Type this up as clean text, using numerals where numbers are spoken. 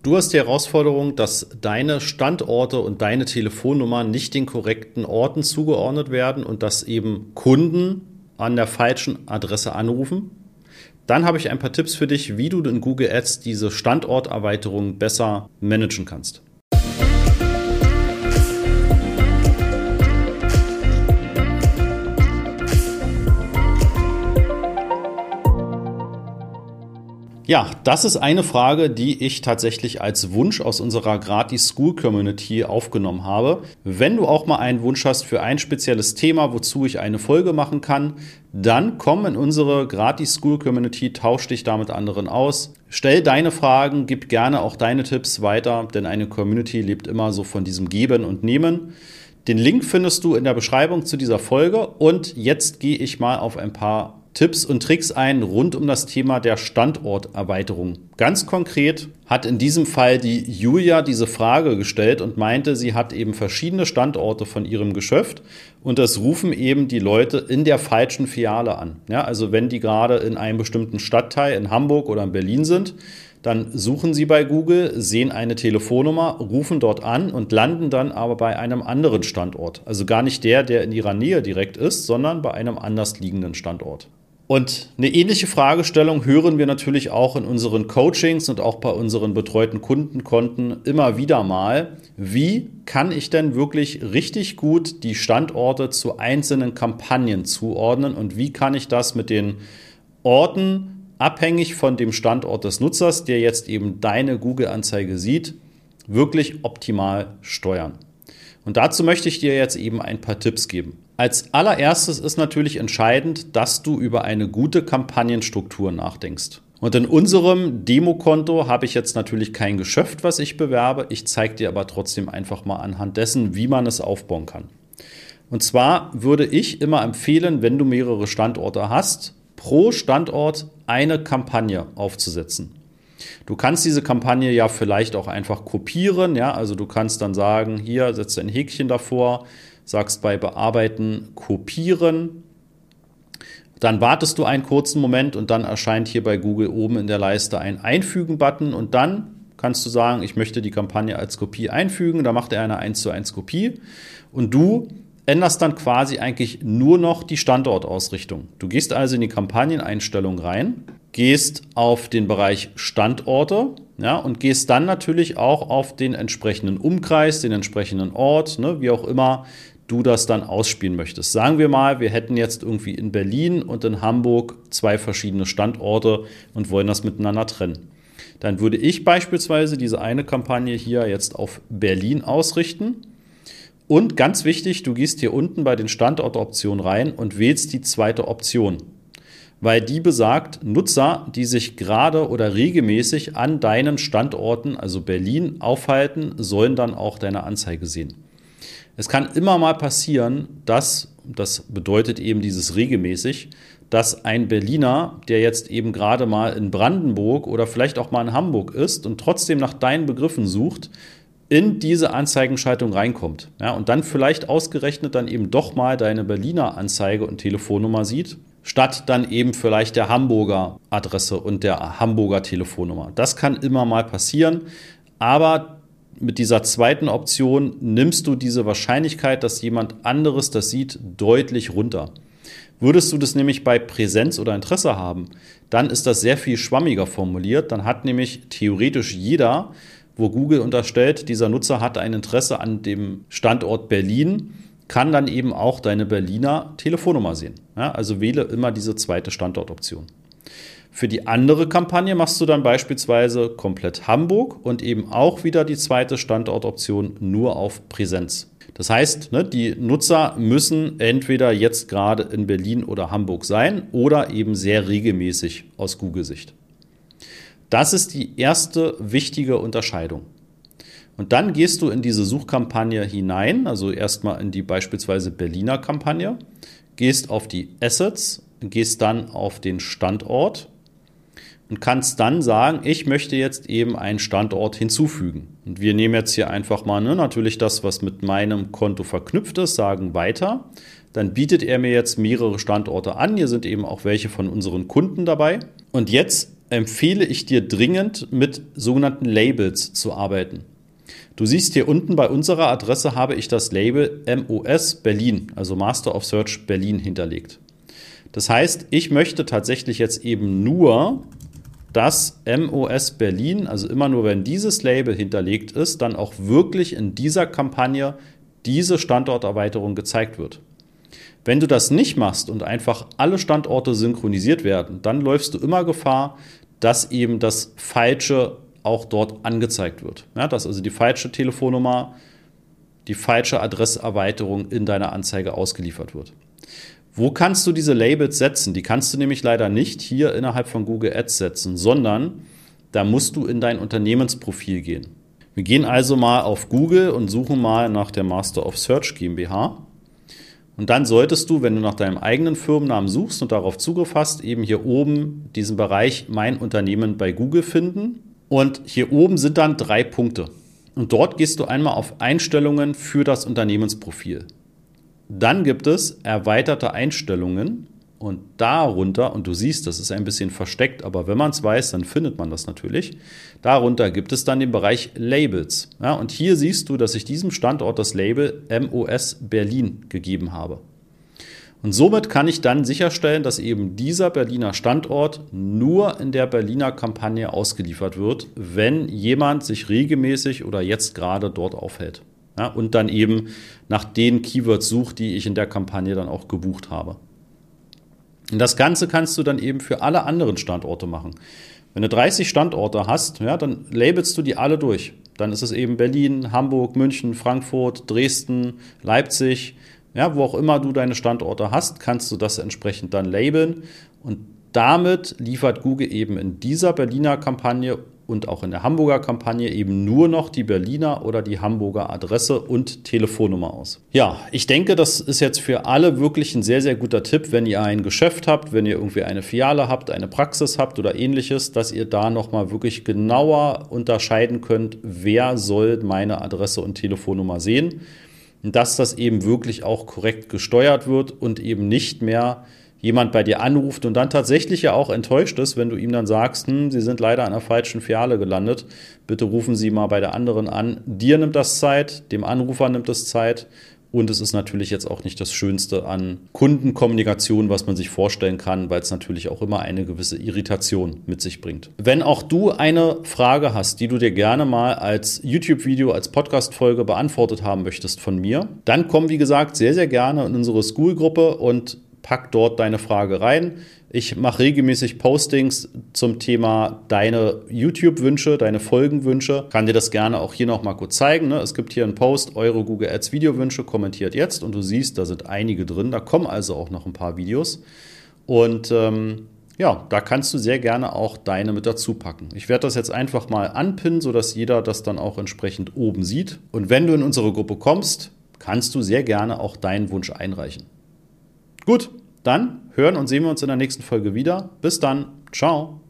Du hast die Herausforderung, dass deine Standorte und deine Telefonnummer nicht den korrekten Orten zugeordnet werden und dass eben Kunden an der falschen Adresse anrufen. Dann habe ich ein paar Tipps für dich, wie du in Google Ads diese Standorterweiterung besser managen kannst. Ja, das ist eine Frage, die ich tatsächlich als Wunsch aus unserer Gratis-School-Community aufgenommen habe. Wenn du auch mal einen Wunsch hast für ein spezielles Thema, wozu ich eine Folge machen kann, dann komm in unsere Gratis-School-Community, tausch dich da mit anderen aus. Stell deine Fragen, gib gerne auch deine Tipps weiter, denn eine Community lebt immer so von diesem Geben und Nehmen. Den Link findest du in der Beschreibung zu dieser Folge und jetzt gehe ich mal auf ein paar Tipps und Tricks ein rund um das Thema der Standorterweiterung. Ganz konkret hat in diesem Fall die Julia diese Frage gestellt und meinte, sie hat eben verschiedene Standorte von ihrem Geschäft und das rufen eben die Leute in der falschen Filiale an. Ja, also wenn die gerade in einem bestimmten Stadtteil in Hamburg oder in Berlin sind, dann suchen sie bei Google, sehen eine Telefonnummer, rufen dort an und landen dann aber bei einem anderen Standort. Also gar nicht der in ihrer Nähe direkt ist, sondern bei einem anders liegenden Standort. Und eine ähnliche Fragestellung hören wir natürlich auch in unseren Coachings und auch bei unseren betreuten Kundenkonten immer wieder mal. Wie kann ich denn wirklich richtig gut die Standorte zu einzelnen Kampagnen zuordnen und wie kann ich das mit den Orten abhängig von dem Standort des Nutzers, der jetzt eben deine Google-Anzeige sieht, wirklich optimal steuern? Und dazu möchte ich dir jetzt eben ein paar Tipps geben. Als allererstes ist natürlich entscheidend, dass du über eine gute Kampagnenstruktur nachdenkst. Und in unserem Demokonto habe ich jetzt natürlich kein Geschäft, was ich bewerbe. Ich zeige dir aber trotzdem einfach mal anhand dessen, wie man es aufbauen kann. Und zwar würde ich immer empfehlen, wenn du mehrere Standorte hast, pro Standort eine Kampagne aufzusetzen. Du kannst diese Kampagne ja vielleicht auch einfach kopieren, ja, also du kannst dann sagen, hier setzt ein Häkchen davor, sagst bei Bearbeiten kopieren, dann wartest du einen kurzen Moment und dann erscheint hier bei Google oben in der Leiste ein Einfügen-Button und dann kannst du sagen, ich möchte die Kampagne als Kopie einfügen, da macht er eine 1:1 Kopie und du änderst dann quasi eigentlich nur noch die Standortausrichtung. Du gehst also in die Kampagneneinstellung rein, gehst auf den Bereich Standorte, ja, und gehst dann natürlich auch auf den entsprechenden Umkreis, den entsprechenden Ort, ne, wie auch immer du das dann ausspielen möchtest. Sagen wir mal, wir hätten jetzt irgendwie in Berlin und in Hamburg 2 verschiedene Standorte und wollen das miteinander trennen. Dann würde ich beispielsweise diese eine Kampagne hier jetzt auf Berlin ausrichten. Und ganz wichtig, du gehst hier unten bei den Standortoptionen rein und wählst die zweite Option, weil die besagt, Nutzer, die sich gerade oder regelmäßig an deinen Standorten, also Berlin, aufhalten, sollen dann auch deine Anzeige sehen. Es kann immer mal passieren, das bedeutet eben dieses regelmäßig, dass ein Berliner, der jetzt eben gerade mal in Brandenburg oder vielleicht auch mal in Hamburg ist und trotzdem nach deinen Begriffen sucht, in diese Anzeigenschaltung reinkommt, ja, und dann vielleicht ausgerechnet dann eben doch mal deine Berliner Anzeige und Telefonnummer sieht, statt dann eben vielleicht der Hamburger Adresse und der Hamburger Telefonnummer. Das kann immer mal passieren, aber mit dieser zweiten Option nimmst du diese Wahrscheinlichkeit, dass jemand anderes das sieht, deutlich runter. Würdest du das nämlich bei Präsenz oder Interesse haben, dann ist das sehr viel schwammiger formuliert, dann hat nämlich theoretisch jeder, wo Google unterstellt, dieser Nutzer hat ein Interesse an dem Standort Berlin, kann dann eben auch deine Berliner Telefonnummer sehen. Ja, also wähle immer diese zweite Standortoption. Für die andere Kampagne machst du dann beispielsweise komplett Hamburg und eben auch wieder die zweite Standortoption nur auf Präsenz. Das heißt, die Nutzer müssen entweder jetzt gerade in Berlin oder Hamburg sein oder eben sehr regelmäßig aus Google-Sicht. Das ist die erste wichtige Unterscheidung. Und dann gehst du in diese Suchkampagne hinein, also erstmal in die beispielsweise Berliner Kampagne, gehst auf die Assets, gehst dann auf den Standort und kannst dann sagen, ich möchte jetzt eben einen Standort hinzufügen. Und wir nehmen jetzt hier einfach mal natürlich das, was mit meinem Konto verknüpft ist, sagen weiter. Dann bietet er mir jetzt mehrere Standorte an. Hier sind eben auch welche von unseren Kunden dabei. Und jetzt empfehle ich dir dringend, mit sogenannten Labels zu arbeiten. Du siehst hier unten bei unserer Adresse habe ich das Label MOS Berlin, also Master of Search Berlin, hinterlegt. Das heißt, ich möchte tatsächlich jetzt eben nur, dass MOS Berlin, also immer nur, wenn dieses Label hinterlegt ist, dann auch wirklich in dieser Kampagne diese Standorterweiterung gezeigt wird. Wenn du das nicht machst und einfach alle Standorte synchronisiert werden, dann läufst du immer Gefahr, dass eben das Falsche auch dort angezeigt wird. Ja, dass also die falsche Telefonnummer, die falsche Adresserweiterung in deiner Anzeige ausgeliefert wird. Wo kannst du diese Labels setzen? Die kannst du nämlich leider nicht hier innerhalb von Google Ads setzen, sondern da musst du in dein Unternehmensprofil gehen. Wir gehen also mal auf Google und suchen mal nach der Master of Search GmbH. Und dann solltest du, wenn du nach deinem eigenen Firmennamen suchst und darauf Zugriff hast, eben hier oben diesen Bereich Mein Unternehmen bei Google finden. Und hier oben sind dann 3 Punkte. Und dort gehst du einmal auf Einstellungen für das Unternehmensprofil. Dann gibt es erweiterte Einstellungen und darunter, und du siehst, das ist ein bisschen versteckt, aber wenn man es weiß, dann findet man das natürlich. Darunter gibt es dann den Bereich Labels. Ja, und hier siehst du, dass ich diesem Standort das Label MOS Berlin gegeben habe. Und somit kann ich dann sicherstellen, dass eben dieser Berliner Standort nur in der Berliner Kampagne ausgeliefert wird, wenn jemand sich regelmäßig oder jetzt gerade dort aufhält. Ja, und dann eben nach den Keywords sucht, die ich in der Kampagne dann auch gebucht habe. Und das Ganze kannst du dann eben für alle anderen Standorte machen. Wenn du 30 Standorte hast, ja, dann labelst du die alle durch. Dann ist es eben Berlin, Hamburg, München, Frankfurt, Dresden, Leipzig. Ja, wo auch immer du deine Standorte hast, kannst du das entsprechend dann labeln. Und damit liefert Google eben in dieser Berliner Kampagne und auch in der Hamburger Kampagne eben nur noch die Berliner oder die Hamburger Adresse und Telefonnummer aus. Ja, ich denke, das ist jetzt für alle wirklich ein sehr, sehr guter Tipp, wenn ihr ein Geschäft habt, wenn ihr irgendwie eine Filiale habt, eine Praxis habt oder ähnliches, dass ihr da nochmal wirklich genauer unterscheiden könnt, wer soll meine Adresse und Telefonnummer sehen. Und dass das eben wirklich auch korrekt gesteuert wird und eben nicht mehr jemand bei dir anruft und dann tatsächlich ja auch enttäuscht ist, wenn du ihm dann sagst, Sie sind leider an der falschen Filiale gelandet, bitte rufen Sie mal bei der anderen an. Dir nimmt das Zeit, dem Anrufer nimmt es Zeit und es ist natürlich jetzt auch nicht das Schönste an Kundenkommunikation, was man sich vorstellen kann, weil es natürlich auch immer eine gewisse Irritation mit sich bringt. Wenn auch du eine Frage hast, die du dir gerne mal als YouTube-Video, als Podcast-Folge beantwortet haben möchtest von mir, dann komm, wie gesagt, sehr, sehr gerne in unsere School-Gruppe und pack dort deine Frage rein. Ich mache regelmäßig Postings zum Thema deine YouTube-Wünsche, deine Folgenwünsche. Kann dir das gerne auch hier noch mal kurz zeigen. Es gibt hier einen Post, eure Google Ads Videowünsche, kommentiert jetzt. Und du siehst, da sind einige drin. Da kommen also auch noch ein paar Videos. Und ja, da kannst du sehr gerne auch deine mit dazu packen. Ich werde das jetzt einfach mal anpinnen, sodass jeder das dann auch entsprechend oben sieht. Und wenn du in unsere Gruppe kommst, kannst du sehr gerne auch deinen Wunsch einreichen. Gut, dann hören und sehen wir uns in der nächsten Folge wieder. Bis dann. Ciao.